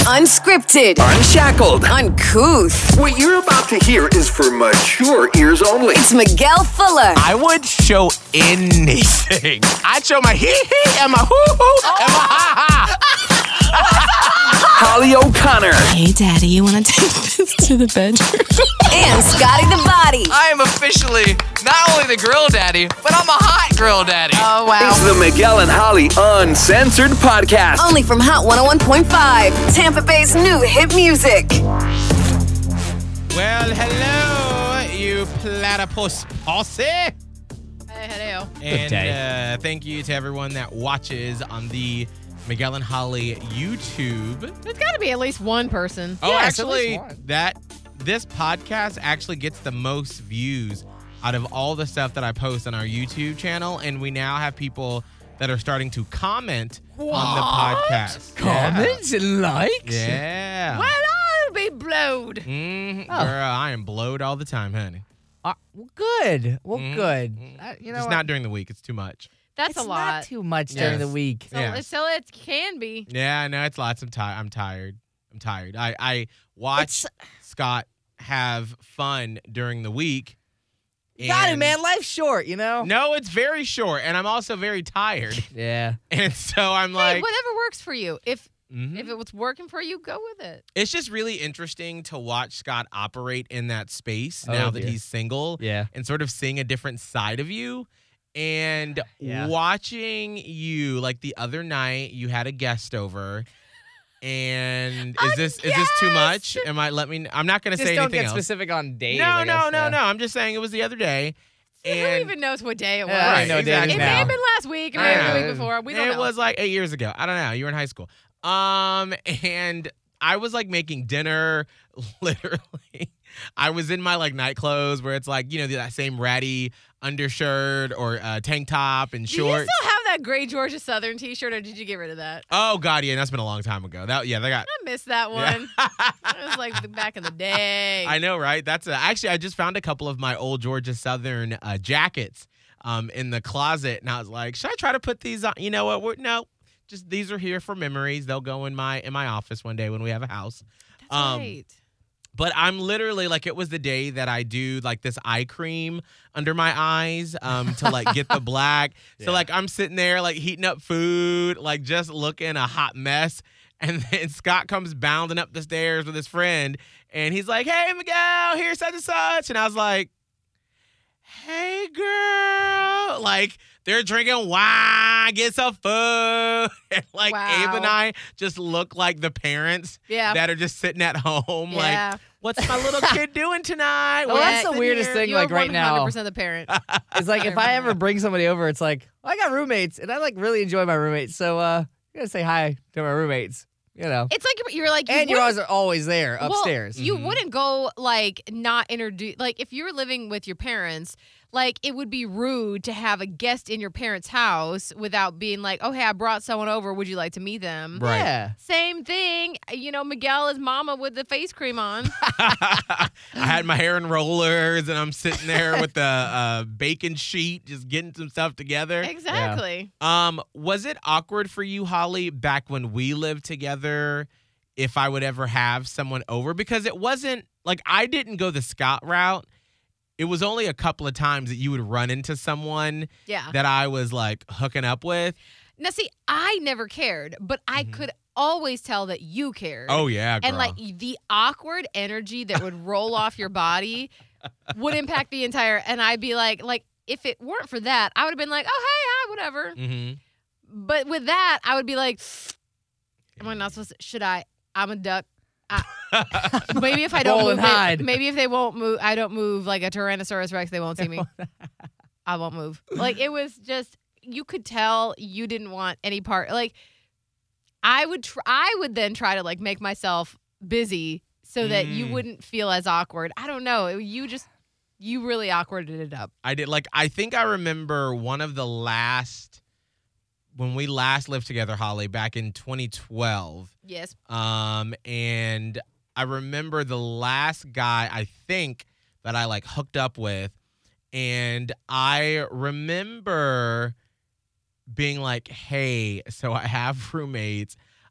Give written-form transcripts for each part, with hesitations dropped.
Unscripted. Unshackled. Uncouth. What you're about to hear is for mature ears only. It's Miguel Fuller. I would show anything. I'd show my hee-hee and my hoo-hoo and my ha-ha. Holly O'Connor. Hey, Daddy, you want to take this to the bedroom? And Scotty the Body. I am officially not only the grill daddy, but I'm a hot grill daddy. Oh, It's the Miguel and Holly Uncensored Podcast. Only from Hot 101.5. Tampa Bay's new hit music. Well, hello, you platypus posse. Hey, hello. And thank you to everyone that watches on the Miguel and Holly YouTube. There's got to be at least one person. Oh, Yes, at actually, least this podcast actually gets the most views out of all the stuff that I post on our YouTube channel, and we now have people that are starting to comment on the podcast. Comments and likes? Yeah. Well, I'll be blowed. Girl, I am blowed all the time, honey. Good. Well, good. You know, just not during the week. It's too much. That's It's a lot. not too much during the week. So, Yeah. so it can be. Yeah, no, it's lots. I'm tired. I watch Scott have fun during the week. Got it, and- man. Life's short, you know? No, it's very short, and I'm also very tired. Yeah. And so I'm Hey, like, whatever works for you. If mhm. it was working for you, go with it. It's just really interesting to watch Scott operate in that space Oh, now that dear. he's single. Yeah. And sort of seeing a different side of you. And Yeah. watching you, like the other night, you had a guest over. And is this too much? I'm not going to Just say don't anything get else. specific on days. No. I guess, yeah. I'm just saying it was the other day. Who And even knows what day it was? Yeah, I Right, know exactly. It days may now. have been last week, it may have been the week before. We don't it know. was like 8 years ago. I don't know. You were in high school. And I was like making dinner, literally. I was in my like night clothes where it's like, you know, that same ratty undershirt or tank top and Do you shorts. still have that gray Georgia Southern t-shirt, or did you get rid of that? Oh God, yeah, that's been a long time ago. They got. I missed that one. It was like back in the day. I know, right? Actually, I just found a couple of my old Georgia Southern jackets in the closet, and I was like, should I try to put these on? You know what? No, just these are here for memories. They'll go in my office one day when we have a house. That's right. But I'm literally like, it was the day that I do like this eye cream under my eyes to like get the black. So like I'm sitting there like heating up food, like just looking a hot mess. And then Scott comes bounding up the stairs with his friend, and he's like, "Hey, Miguel, here's such and such." And I was like, "Hey, girl." Like, they're drinking wine, get some food. And like Wow. Abe and I just look like the parents Yeah. that are just sitting at home. Yeah. Like, what's my little kid doing tonight? Well, What's that's the in weirdest here?" thing, You're like, right now. 100% the parent. It's like if I ever bring somebody over, it's like, I got roommates, and I like really enjoy my roommates. So I'm going to say hi to my roommates, you know. It's like you're like, And you wouldn't- guys are always there upstairs. Well, you wouldn't go like not introduce, like if you were living with your parents, like it would be rude to have a guest in your parents' house without being like, oh, hey, I brought someone over. Would you like to meet them? Right. Yeah. Same thing. You know, Miguel is mama with the face cream on. I had my hair in rollers, and I'm sitting there with the bacon sheet, just getting some stuff together. Exactly. Was it awkward for you, Holly, back when we lived together, if I would ever have someone over? Because it wasn't like I didn't go the Scott route. It was only a couple of times that you would run into someone Yeah. that I was like hooking up with. Now, see, I never cared, but I could always tell that you cared. Oh yeah, girl. And like the awkward energy that would roll off your body would impact the entire. And I'd be like if it weren't for that, I would have been like, oh hey, hi, whatever. Mm-hmm. But with that, I would be like, am I not supposed to? Should I? I'm a duck. Maybe if I don't Roll move, and hide. maybe if they won't move, I don't move like a Tyrannosaurus Rex. They won't see me. I won't move. Like it was just, you could tell you didn't want any part. Like I would then try to like make myself busy so that you wouldn't feel as awkward. I don't know. You really awkwarded it up. I did. Like, I think I remember one of the last, when we last lived together, Holly, back in 2012. Yes. And I remember the last guy, I think, that I like hooked up with. And I remember being like, hey, so I have roommates.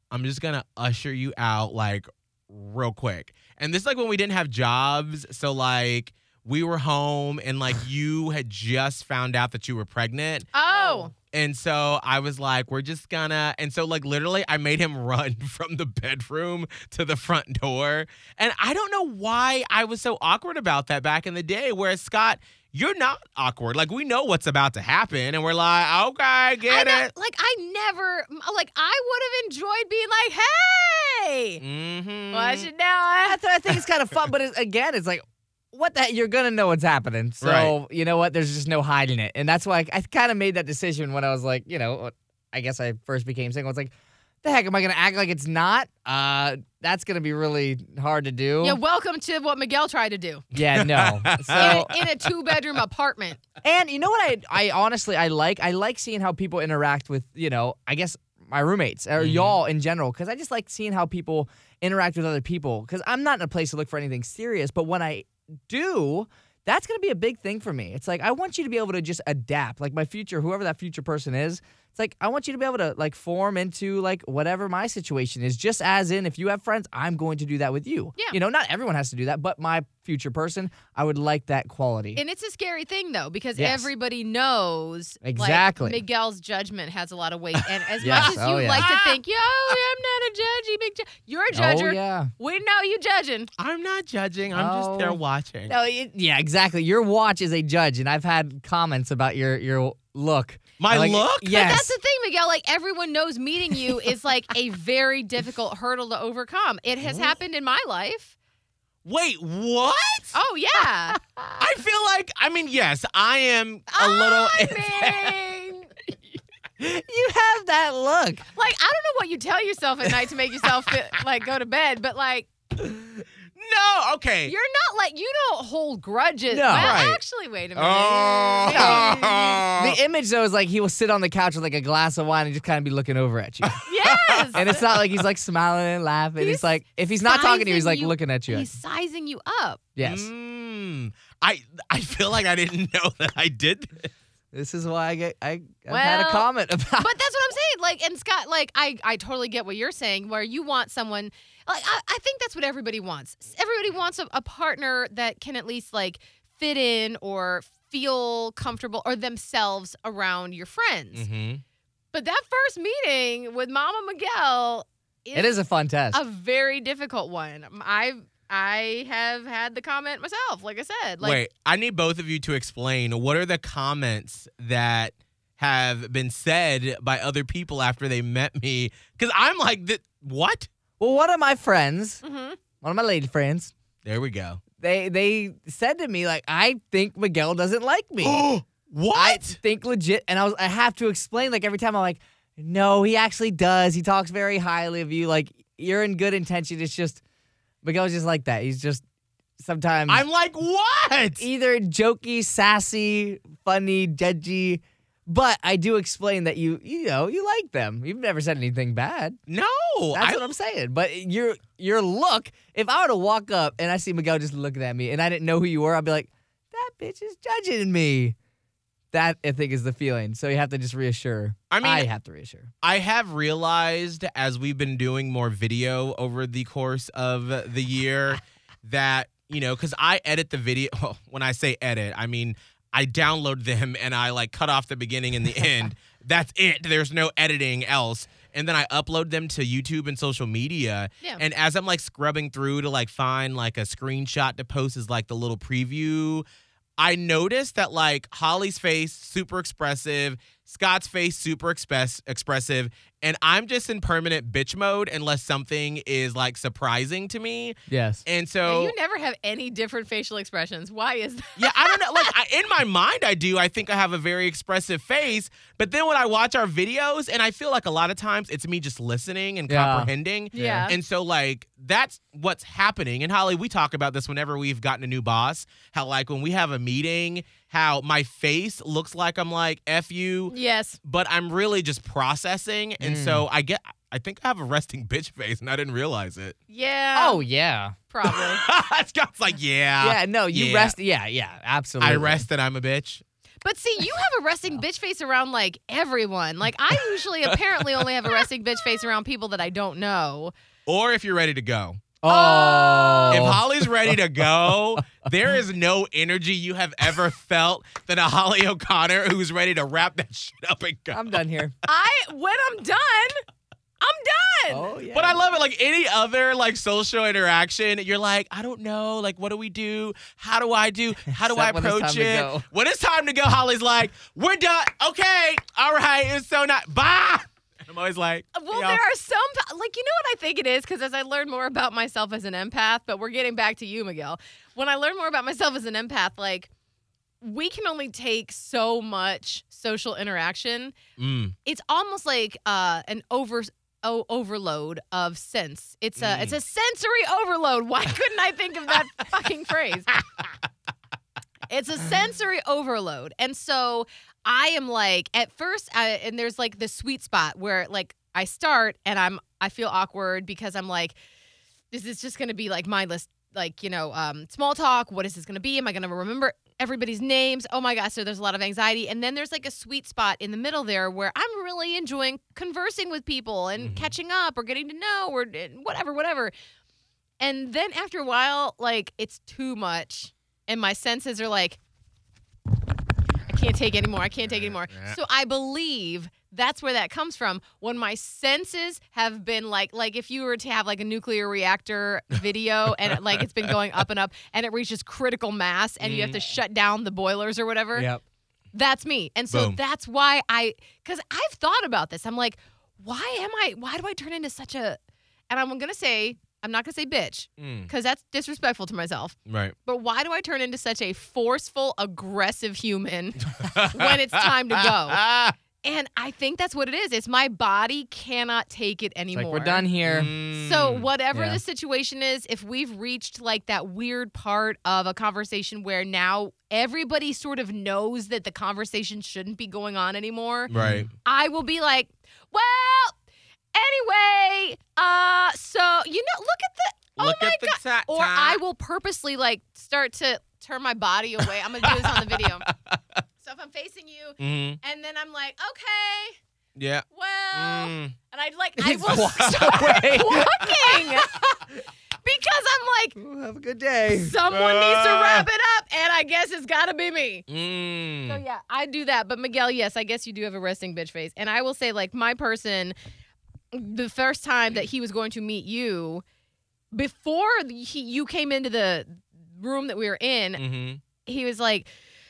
I'm just going to usher you out, like, real quick. And this is, like, when we didn't have jobs. So, like, we were home and, like, you had just found out that you were pregnant. Oh. And so I was like, we're just gonna. And so, like, literally, I made him run from the bedroom to the front door. And I don't know why I was so awkward about that back in the day. Whereas, Scott, you're not awkward. Like, we know what's about to happen. And we're like, okay, get it. Like, I never, like, I would have enjoyed being like, hey, Mm-hmm. watch it now. I think it's kind of fun, but again, it's like, what the heck? You're going to know what's happening. So, Right. you know what? There's just no hiding it. And that's why I kind of made that decision when I was like, you know, I guess I first became single. It's like, the heck, am I going to act like it's not? That's going to be really hard to do. Yeah, welcome to what Miguel tried to do Yeah, no. So, in a 2-bedroom apartment. and you know what I honestly, I like seeing how people interact with, you know, I guess my roommates or y'all in general, because I just like seeing how people interact with other people, because I'm not in a place to look for anything serious, but when I do, that's going to be a big thing for me. It's like, I want you to be able to just adapt. Like my future, whoever that future person is, it's like, I want you to be able to like form into like whatever my situation is. Just as in, if you have friends, I'm going to do that with you. Yeah. You know, not everyone has to do that, but my future person, I would like that quality. And it's a scary thing, though, because Yes. everybody knows Exactly. like, Miguel's judgment has a lot of weight. And as Yes. much as you Oh, yeah. like to think, yo, I'm not a judgy, big you're a judger. Oh, yeah. We know you judging. I'm not judging. I'm just there Oh. watching. No, yeah, exactly. Your watch is a judge, and I've had comments about your look. My Like, look? Yes. But that's the thing, Miguel. Like, everyone knows meeting you is like a very difficult hurdle to overcome. It has happened in my life. Wait, what? Oh, yeah. I feel like, I mean, yes, I am a little. I mean, You have that look. like, I don't know what you tell yourself at night to make yourself like go to bed, but like, No, okay. you're not like, you don't hold grudges. No. Well, Right. actually, wait a minute. Oh. The image, though, is like he will sit on the couch with like a glass of wine and just kind of be looking over at you. Yes. And it's not like he's like smiling and laughing. He's It's like, if he's not talking to you, he's like sizing you- looking at you. He's sizing you up. Yes. I feel like I didn't know that I did this. This is why I've had a Well, comment about But that's what I'm saying. Like, and Scott, like, I totally get what you're saying, where you want someone, like, I think that's what everybody wants. Everybody wants a partner that can at least, like, fit in or feel comfortable or themselves around your friends. Mm-hmm. But that first meeting with Mama Miguel it is a fun test. a very difficult one. I have had the comment myself, like I said. Like, Wait, I need both of you to explain what are the comments that have been said by other people after they met me? Because I'm like, what? Well, one of my friends, mhm. one of my lady friends, There we go. they said to me, like, I think Miguel doesn't like me. What? I think legit, and I have to explain, like, every time I'm like, no, he actually does. He talks very highly of you. Like, you're in good intention. It's just, Miguel's just like that. He's just sometimes I'm like, what? either jokey, sassy, funny, judgy. But I do explain that you know, you like them. You've never said anything bad. No. That's what I'm saying. But your look, if I were to walk up and I see Miguel just looking at me and I didn't know who you were, I'd be like, that bitch is judging me. That, I think, is the feeling. So you have to just reassure. I mean, I have to reassure. I have realized as we've been doing more video over the course of the year that, you know, because I edit the video. Well, when I say edit, I mean I download them and I like cut off the beginning and the end. That's it. There's no editing else. And then I upload them to YouTube and social media. Yeah. And as I'm like scrubbing through to like find like a screenshot to post as like the little preview, I noticed that like Holly's face, super expressive, Scott's face, super expressive, and I'm just in permanent bitch mode unless something is like surprising to me. Yes. And Yeah, so, you never have any different facial expressions. Why is that? yeah, I don't know. Like in my mind, I do. I think I have a very expressive face, but then when I watch our videos, and I feel like a lot of times it's me just listening and Yeah. comprehending. Yeah. And so, like, that's what's happening. And Holly, we talk about this whenever we've gotten a new boss, how, like, when we have a meeting, how my face looks like I'm like, F you, Yes. but I'm really just processing. And so I think I have a resting bitch face, and I didn't realize it. Yeah. Oh, yeah. Probably. Scott's like, yeah. Yeah, no, you yeah. rest. Yeah, absolutely. I rest that I'm a bitch. But see, you have a resting bitch face around like everyone. Like I usually apparently only have a resting bitch face around people that I don't know. Or if you're ready to go. Oh. If Holly's ready to go, there is no energy you have ever felt than a Holly O'Connor who's ready to wrap that shit up and go. I'm done here. When I'm done, I'm done. Oh, yeah. But I love it. Like any other like social interaction, you're like, I don't know. Like, what do we do? How do I do? How do I Except when it's approach time to it? go. When it's time to go, Holly's like, we're done. Okay. All right. It was so nice. Bye. I'm always like, Well, you know. there are some, like, you know what I think it is? Because as I learn more about myself as an empath, but we're getting back to you, Miguel. When I learn more about myself as an empath, like, we can only take so much social interaction. It's almost like an overload of sense. It's a sensory overload. Why couldn't I think of that fucking phrase? It's a sensory overload. And so I am like, at first, and there's like the sweet spot where like I start and I feel awkward because I'm like, this is just going to be like mindless, like, small talk. What is this going to be? Am I going to remember everybody's names? Oh my gosh. So there's a lot of anxiety. And then there's like a sweet spot in the middle there where I'm really enjoying conversing with people and catching up or getting to know or whatever. And then after a while, like it's too much. And my senses are like, I can't take anymore. Yeah. So I believe that's where that comes from. When my senses have been like if you were to have like a nuclear reactor video and like it's been going up and up and it reaches critical mass and you have to shut down the boilers or whatever. Yep. That's me. And so Boom. that's why because I've thought about this. I'm like, why do I turn into such a, and I'm not going to say bitch because that's disrespectful to myself. Right. But why do I turn into such a forceful, aggressive human when it's time to go? And I think that's what it is. It's my body cannot take it It's anymore. like, we're done here. So whatever Yeah. the situation is, if we've reached like that weird part of a conversation where now everybody sort of knows that the conversation shouldn't be going on anymore, Right. I will be like, well, anyway, so, look at the, Look oh my at the God. Or I will purposely like start to turn my body away. I'm going to do this on the video. So if I'm facing you and then I'm like, okay, Yeah. well, and I He will walks start away. walking because I'm like, Have a good day. someone needs to wrap it up, and I guess it's got to be me. So Mm. yeah, I do that. But Miguel, yes, I guess you do have a resting bitch face. And I will say, like, my person, the first time that he was going to meet you, before you came into the room that we were in, he was like,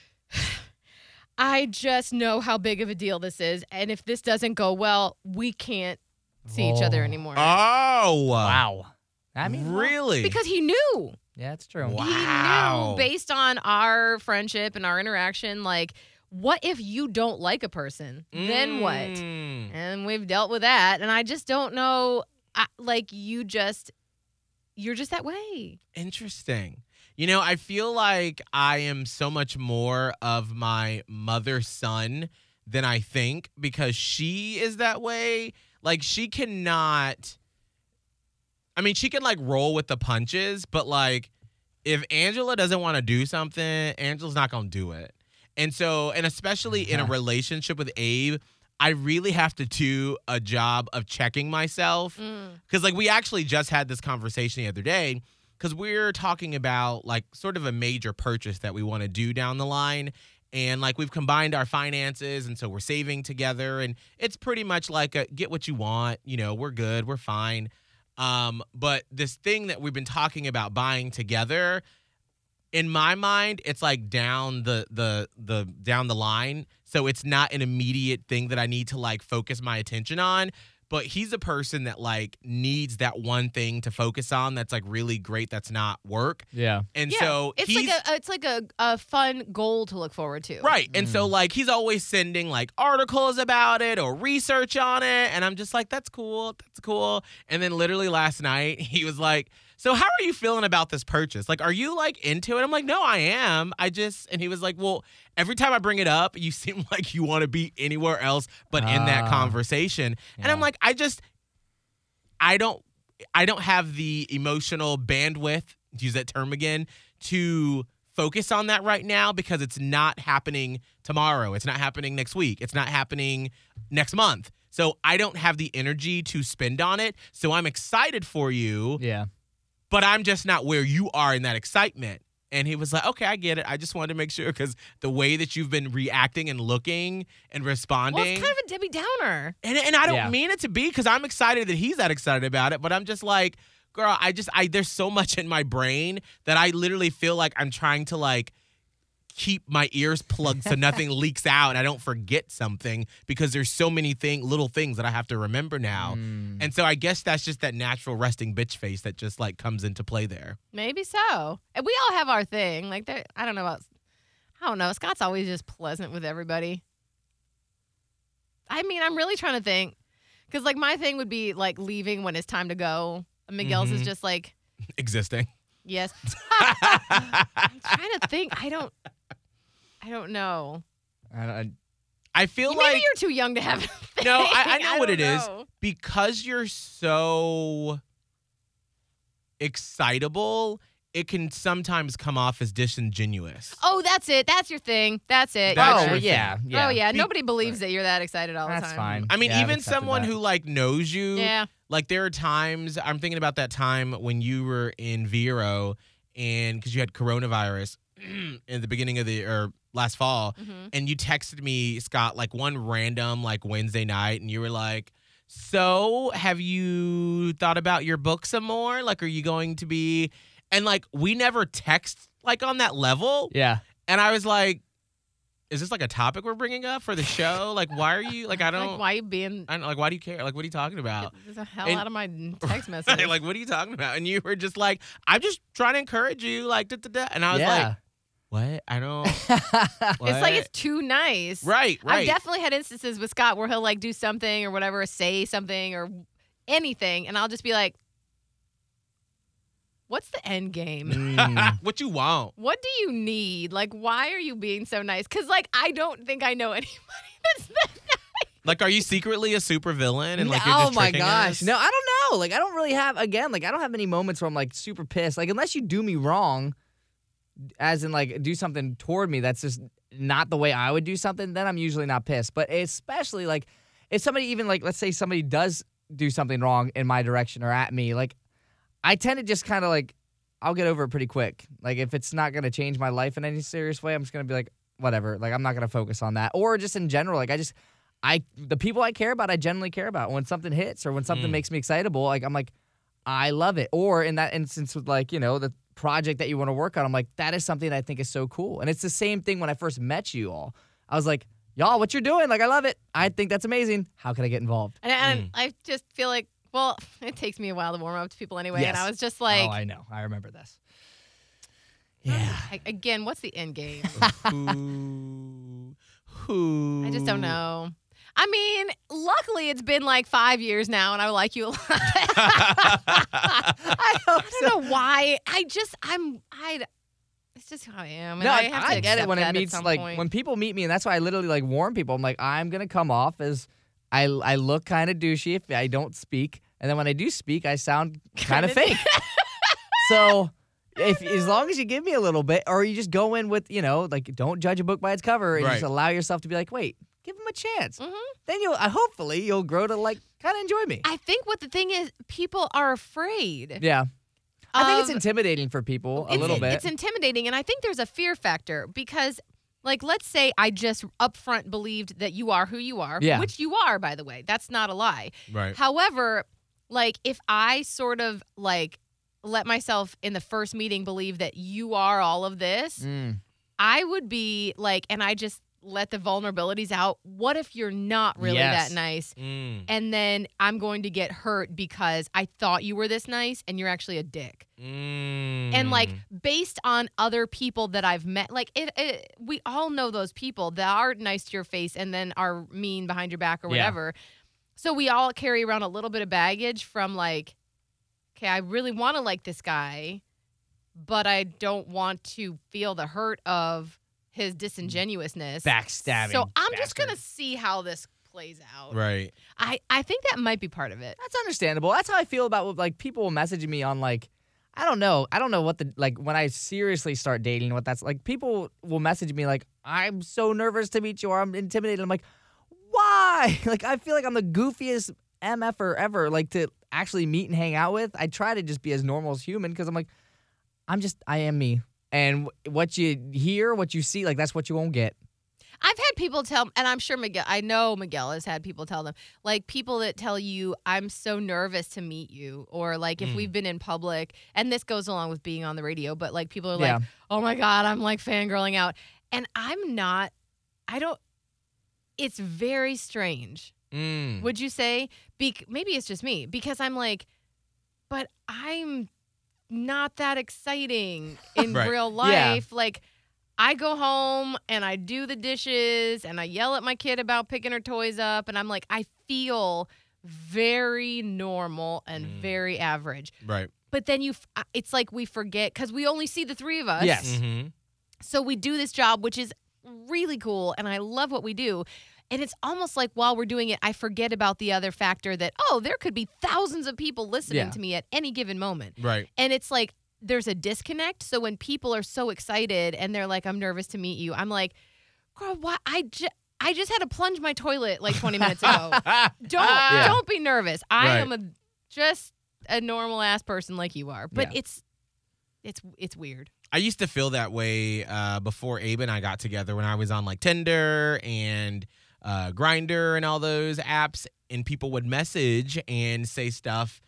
I just know how big of a deal this is. And if this doesn't go well, we can't see each other anymore. Oh. Wow. I mean, Really? Because he knew. yeah, it's true. Wow. He knew based on our friendship and our interaction, like, what if you don't like a person? Then what? And we've dealt with that. And I just don't know, you're just that way. Interesting. I feel like I am so much more of my mother's son than I think because she is that way. Like, she cannot. I mean, she can, like, roll with the punches, but, like, if Angela doesn't want to do something, Angela's not going to do it. And so, and especially in a relationship with Abe, I really have to do a job of checking myself. Because, like, we actually just had this conversation the other day because we're talking about, like, sort of a major purchase that we want to do down the line. And, like, we've combined our finances, and so we're saving together. And it's pretty much like a get what you want. We're good. We're fine. But this thing that we've been talking about buying together, in my mind, it's like down the down the line. So it's not an immediate thing that I need to like focus my attention on. But he's a person that like needs that one thing to focus on that's like really great that's not work. Yeah. And Yeah, so it's like a fun goal to look forward to. right. And so like he's always sending like articles about it or research on it. And I'm just like, that's cool. That's cool. And then literally last night he was like, so how are you feeling about this purchase? Like, are you like into it? I'm like, no, I am. And he was like, well, every time I bring it up, you seem like you want to be anywhere else but in that conversation. And I'm like, I don't have the emotional bandwidth, to use that term again, to focus on that right now because it's not happening tomorrow. It's not happening next week. It's not happening next month. So I don't have the energy to spend on it. So I'm excited for you, Yeah. but I'm just not where you are in that excitement. And he was like, okay, I get it. I just wanted to make sure because the way that you've been reacting and looking and responding. Well, it's kind of a Debbie Downer. And I don't Yeah. mean it to be because I'm excited that he's that excited about it. But I'm just like, girl, there's so much in my brain that I literally feel like I'm trying to like keep my ears plugged so nothing leaks out and I don't forget something because there's so many little things that I have to remember now. And so I guess that's just that natural resting bitch face that just like comes into play there. Maybe so. And we all have our thing. Like, I don't know. Scott's always just pleasant with everybody. I mean, I'm really trying to think. Because, like, my thing would be, like, leaving when it's time to go. And Miguel's is just like, Existing. yes. I'm trying to think. I don't know. I feel Maybe like you're too young to have a No, thing. I know what don't it is. know. Because you're so excitable, it can sometimes come off as disingenuous. Oh, that's it. That's your thing. That's it. That's Oh, your well, yeah. thing. Yeah. Oh, yeah. Nobody believes that you're that excited all the That's time. fine. I mean, Yeah, I've even accepted someone that. who like knows you, Yeah. like there are times I'm thinking about that time when you were in Vero and because you had coronavirus in the beginning of last fall, and you texted me, Scott, like one random like Wednesday night, and you were like, "So, have you thought about your book some more? Like, are you going to be?" And like we never text like on that level, Yeah. and I was like, "Is this like a topic we're bringing up for the show? Like, why are you like? I don't." Like, why are you being I don't, like, why do you care? Like, what are you talking about? get the hell And- out of my text message? like, what are you talking about? And you were just like, I'm just trying to encourage you, like, da, da, da. And I was like, what? I don't. It's like what? it's too nice. Right. I've definitely had instances with Scott where he'll like do something or whatever, say something or anything, and I'll just be like, "What's the end game? What you want? What do you need? Like, why are you being so nice?" Because like I don't think I know anybody that's that nice. Like, are you secretly a super villain? And like, you're Oh just my tricking gosh. us? No, I don't know. Like I don't really have I don't have many moments where I'm like super pissed. Like unless you do me wrong, as in like do something toward me that's just not the way I would do something, then I'm usually not pissed. But especially like if somebody even like let's say somebody does do something wrong in my direction or at me, like I tend to just kind of like I'll get over it pretty quick. Like if it's not gonna change my life in any serious way, I'm just gonna be like, whatever. Like I'm not gonna focus on that. Or just in general, like the people I care about, I genuinely care about. When something hits or when something makes me excitable, like I'm like, I love it. Or in that instance with like, the project that you want to work on, I'm like, that is something that I think is so cool. And it's the same thing when I first met you all. I was like, y'all, what you're doing? Like, I love it. I think that's amazing. How can I get involved? And I just feel like, well, it takes me a while to warm up to people anyway. Yes. And I was just like, oh, I know. I remember this. Yeah. Again, what's the end game? Who? I just don't know. I mean, luckily it's been like 5 years now, and I like you a lot. I don't know why. It's just who I am. And No, I have to I get it accept when it that at meets some like point. when people meet me, and that's why I literally like warn people. I'm like, I'm gonna come off as I look kind of douchey if I don't speak, and then when I do speak, I sound kind of fake. So if as long as you give me a little bit, or you just go in with like don't judge a book by its cover, and just Right. allow yourself to be like, wait, give them a chance. Mhm. Then you'll hopefully you'll grow to like kind of enjoy me. I think what the thing is, people are afraid. Yeah. I think it's of- intimidating for people a little bit. It's intimidating, and I think there's a fear factor because, like, let's say I just upfront believed that you are who you are, Yeah. which you are, by the way. That's not a lie. Right. However, like, if I sort of like let myself in the first meeting believe that you are all of this, I would be like, and I just let the vulnerabilities out. What if you're not really Yes. that nice? Mm. And then I'm going to get hurt because I thought you were this nice and you're actually a dick. Mm. And like based on other people that I've met, like we all know those people that are nice to your face and then are mean behind your back or Yeah. whatever. So we all carry around a little bit of baggage from like, okay, I really want to like this guy, but I don't want to feel the hurt of his disingenuousness. Backstabbing. So I'm just bastard. gonna see how this plays out. Right. I think that might be part of it. That's understandable. That's how I feel about like people messaging me on like I don't know. I don't know what when I seriously start dating, what that's like. People will message me like, I'm so nervous to meet you or I'm intimidated. I'm like, why? Like, I feel like I'm the goofiest MFer ever, like, to actually meet and hang out with. I try to just be as normal as human because I'm like, I am me. And what you hear, what you see, like, that's what you won't get. I've had people tell, and I'm sure I know Miguel has had people tell them, like people that tell you, I'm so nervous to meet you, or like if we've been in public, and this goes along with being on the radio, but like people are like, oh my God, I'm like fangirling out. And I'm not, it's very strange. Would you say? Maybe it's just me, because I'm like, but I'm not that exciting in real life. Yeah. Like, I go home and I do the dishes and I yell at my kid about picking her toys up. And I'm like, I feel very normal and very average. Right. But then it's like we forget because we only see the three of us. Yes. Mm-hmm. So we do this job, which is really cool. And I love what we do. And it's almost like while we're doing it, I forget about the other factor that, there could be thousands of people listening to me at any given moment. Right. And it's like, there's a disconnect. So when people are so excited and they're like, I'm nervous to meet you, I'm like, girl, why? I just had to plunge my toilet like 20 minutes ago. Don't be nervous. I am just a normal ass person like you are. But it's weird. I used to feel that way before Abe and I got together, when I was on like Tinder and Grindr and all those apps, and people would message and say stuff,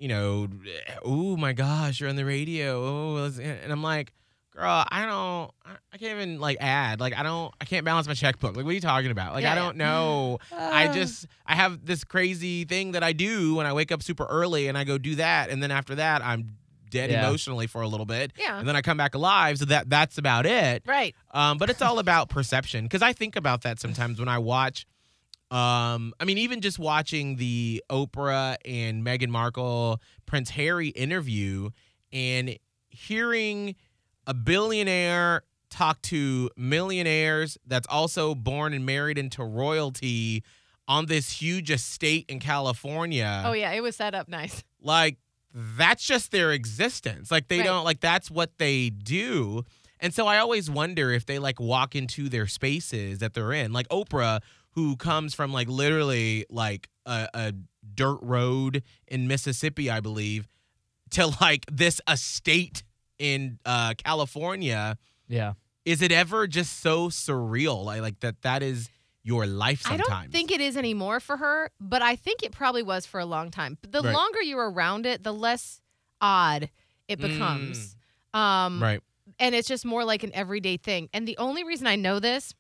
oh my gosh, you're on the radio. And I'm like, girl, I can't even like add. Like, I can't balance my checkbook. Like, what are you talking about? Like, I don't know. I have this crazy thing that I do when I wake up super early and I go do that. And then after that, I'm dead emotionally for a little bit. Yeah. And then I come back alive. So that's about it. Right. But it's all about perception. Because I think about that sometimes when I watch. Even just watching the Oprah and Meghan Markle, Prince Harry interview and hearing a billionaire talk to millionaires that's also born and married into royalty on this huge estate in California. Oh, yeah. It was set up nice. Like, that's just their existence. Like, they don't, like, that's what they do. And so I always wonder if they, like, walk into their spaces that they're in. Like Oprah, who comes from like literally like a dirt road in Mississippi, I believe, to like this estate in California. Yeah. Is it ever just so surreal? Like that is your life sometimes. I don't think it is anymore for her, but I think it probably was for a long time. But the longer you're around it, the less odd it becomes. Right. And it's just more like an everyday thing. And the only reason I know this,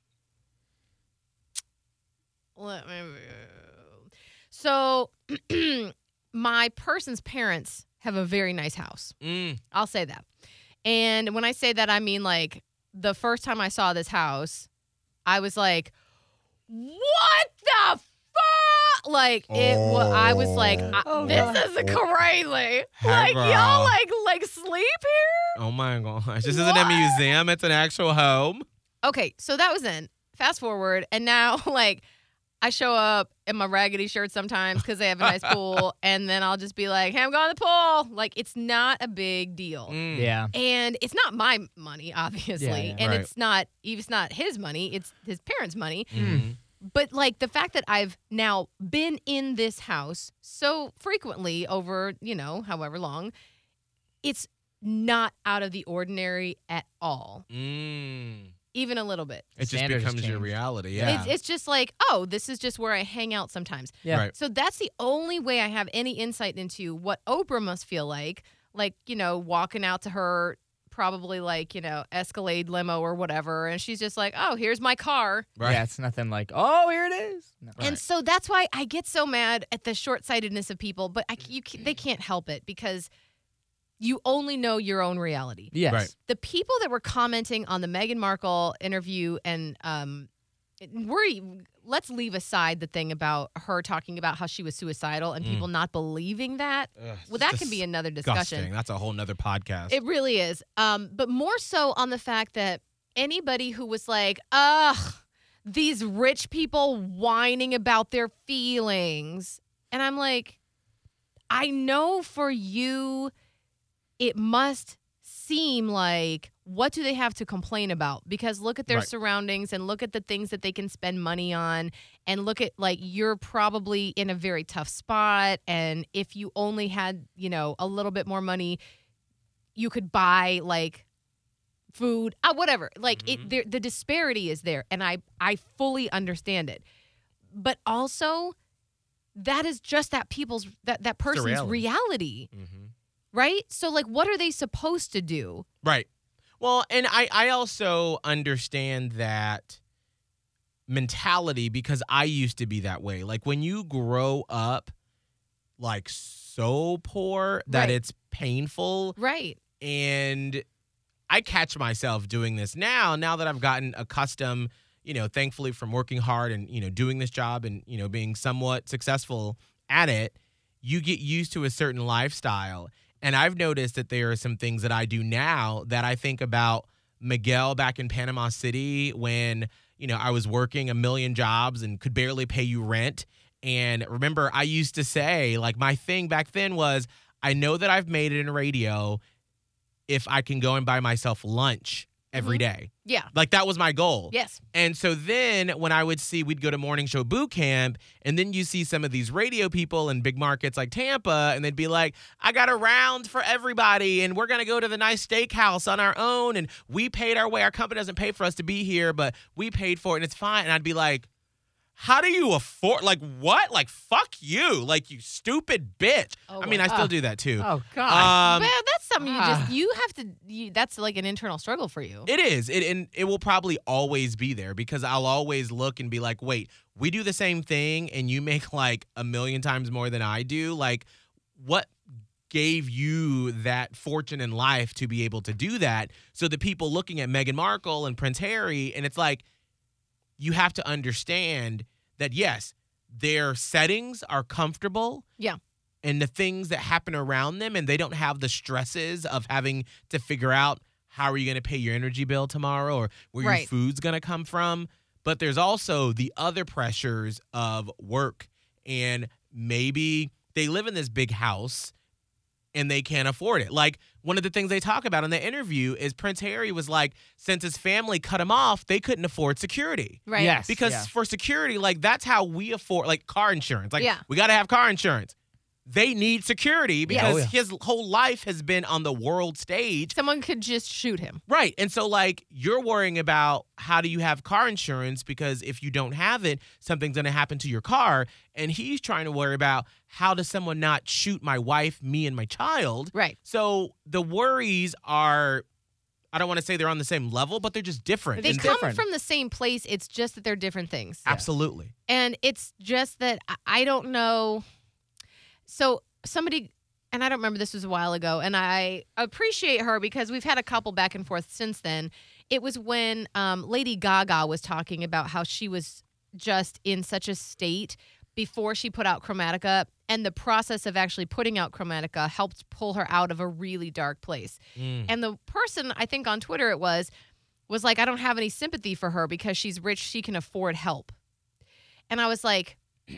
so my person's parents have a very nice house. I'll say that. And when I say that, I mean like the first time I saw this house, I was like, what the fuck? Like I was like, this is crazy. Like y'all like sleep here? Oh my gosh. This isn't a museum, it's an actual home. Okay, so that was then. Fast forward, and now like I show up in my raggedy shirt sometimes because they have a nice pool, and then I'll just be like, hey, I'm going to the pool. Like, it's not a big deal. Yeah. And it's not my money, obviously. Yeah. And Right. it's not his money. It's his parents' money. Mm-hmm. But, like, the fact that I've now been in this house so frequently over, however long, it's not out of the ordinary at all. Even a little bit. It just Standards becomes your change. reality. Yeah. It's just like, this is just where I hang out sometimes. Yeah. Right. So that's the only way I have any insight into what Oprah must feel like, walking out to her probably like, Escalade limo or whatever. And she's just like, oh, here's my car. Right. Yeah, it's nothing like, oh, here it is. No. And so that's why I get so mad at the short-sightedness of people. But they can't help it because you only know your own reality. Yes. Right. The people that were commenting on the Meghan Markle interview and let's leave aside the thing about her talking about how she was suicidal and people not believing that. Well, that can be another discussion. That's a whole nother podcast. It really is. But more so on the fact that anybody who was like, ugh, these rich people whining about their feelings. And I'm like, I know for you, it must seem like, what do they have to complain about? Because look at their Right. surroundings and look at the things that they can spend money on, and look at, like, you're probably in a very tough spot, and if you only had, a little bit more money, you could buy, like, food, whatever. Like, the disparity is there, and I fully understand it. But also, that is just that person's reality. Right? So, like, what are they supposed to do? Right. Well, and I also understand that mentality because I used to be that way. Like, when you grow up, like, so poor that Right. it's painful. Right. And I catch myself doing this now that I've gotten accustomed, thankfully from working hard and, doing this job and, being somewhat successful at it, you get used to a certain lifestyle. And I've noticed that there are some things that I do now that I think about Miguel back in Panama City when, I was working a million jobs and could barely pay you rent. And remember, I used to say, like, my thing back then was, I know that I've made it in radio if I can go and buy myself lunch every day. Yeah. Like, that was my goal. Yes. And so then when we'd go to morning show boot camp, and then you see some of these radio people in big markets like Tampa, and they'd be like, I got a round for everybody, and we're going to go to the nice steakhouse on our own, and we paid our way. Our company doesn't pay for us to be here, but we paid for it, and it's fine. And I'd be like, how do you afford, like, what? Like, fuck you. Like, you stupid bitch. Oh, I mean, wow. I still do that too. Oh, God. Man, that's something you have to, that's like an internal struggle for you. It is. And it will probably always be there because I'll always look and be like, wait, we do the same thing and you make like a million times more than I do. Like, what gave you that fortune in life to be able to do that? So the people looking at Meghan Markle and Prince Harry, and it's like, you have to understand that, yes, their settings are comfortable. Yeah. And the things that happen around them, and they don't have the stresses of having to figure out how are you going to pay your energy bill tomorrow or where your Right. food's going to come from. But there's also the other pressures of work. And maybe they live in this big house and they can't afford it. Like, one of the things they talk about in the interview is Prince Harry was like, since his family cut him off, they couldn't afford security. Right. Yes. Because yeah. for security, like, that's how we afford, like, car insurance. Like, Yeah. we got to have car insurance. They need security because Oh, yeah. his whole life has been on the world stage. Someone could just shoot him. Right. And so, like, you're worrying about how do you have car insurance because if you don't have it, something's going to happen to your car. And he's trying to worry about how does someone not shoot my wife, me, and my child. Right. So the worries are, I don't want to say they're on the same level, but they're just different. They And come different. from the same place. It's just that they're different things. Absolutely. And it's just that I don't know. So somebody, and I don't remember, this was a while ago, and I appreciate her because we've had a couple back and forth since then. It was when Lady Gaga was talking about how she was just in such a state before she put out Chromatica, and the process of actually putting out Chromatica helped pull her out of a really dark place. And the person, I think on Twitter it was like, I don't have any sympathy for her because she's rich, she can afford help. And I was like,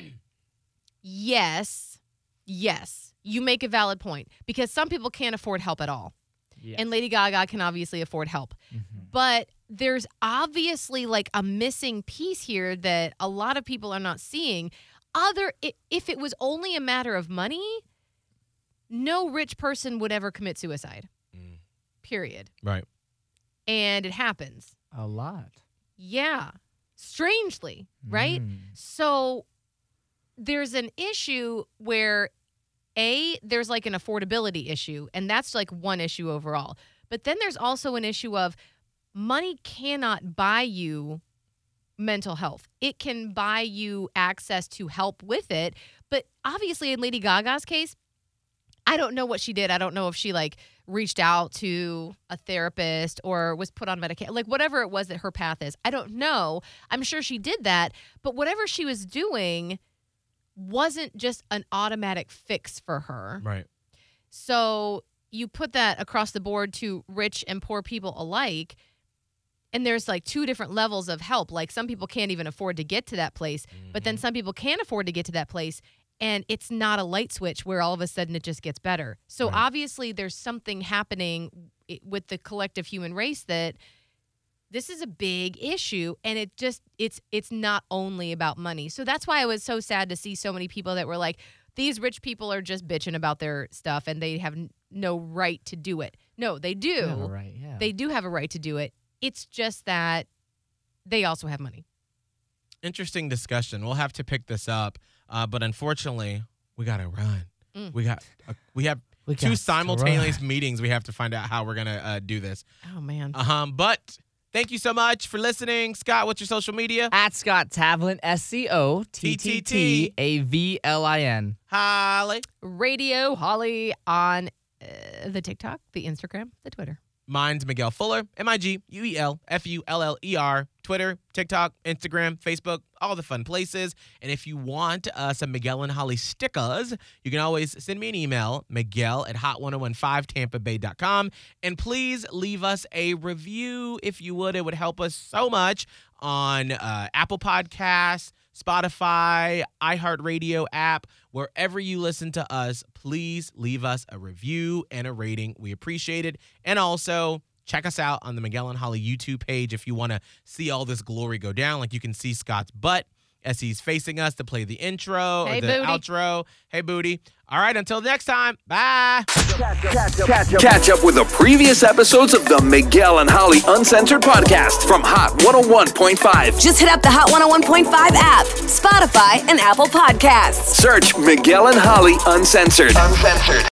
yes, you make a valid point because some people can't afford help at all. Yes. And Lady Gaga can obviously afford help. But there's obviously like a missing piece here that a lot of people are not seeing. If it was only a matter of money, no rich person would ever commit suicide. Period. Right. And it happens. A lot. Yeah. Strangely, right? So there's an issue where there's like an affordability issue, and that's like one issue overall. But then there's also an issue of money cannot buy you mental health. It can buy you access to help with it. But obviously in Lady Gaga's case, I don't know what she did. I don't know if she like reached out to a therapist or was put on medication, like whatever it was that her path is. I don't know. I'm sure she did that, but whatever she was doing wasn't just an automatic fix for her. Right. So you put that across the board to rich and poor people alike, and there's like two different levels of help. Like some people can't even afford to get to that place, but then some people can afford to get to that place. And it's not a light switch where all of a sudden it just gets better. So obviously there's something happening with the collective human race that this is a big issue, and it's not only about money. So that's why I was so sad to see so many people that were like, these rich people are just bitching about their stuff and they have no right to do it. No, they do. Right, yeah. They do have a right to do it. It's just that they also have money. Interesting discussion. We'll have to pick this up, but unfortunately, we gotta run. We have two simultaneous meetings. We have to find out how we're gonna do this. Oh man. But thank you so much for listening, Scott. What's your social media? At Scott Tavlin, SCOTTTAVLIN. Holly. Radio Holly on the TikTok, the Instagram, the Twitter. Mine's Miguel Fuller, MIGUELFULLER, Twitter, TikTok, Instagram, Facebook, all the fun places. And if you want some Miguel and Holly stickers, you can always send me an email, miguel@hot1015tampabay.com. And please leave us a review if you would. It would help us so much on Apple Podcasts, Spotify, iHeartRadio app, wherever you listen to us. Please leave us a review and a rating. We appreciate it. And also, check us out on the Miguel and Holly YouTube page if you want to see all this glory go down. Like, you can see Scott's butt as he's facing us to play the intro or the outro. Hey, booty. All right, until next time, bye. Catch up with the previous episodes of the Miguel and Holly Uncensored podcast from Hot 101.5. Just hit up the Hot 101.5 app, Spotify, and Apple Podcasts. Search Miguel and Holly Uncensored.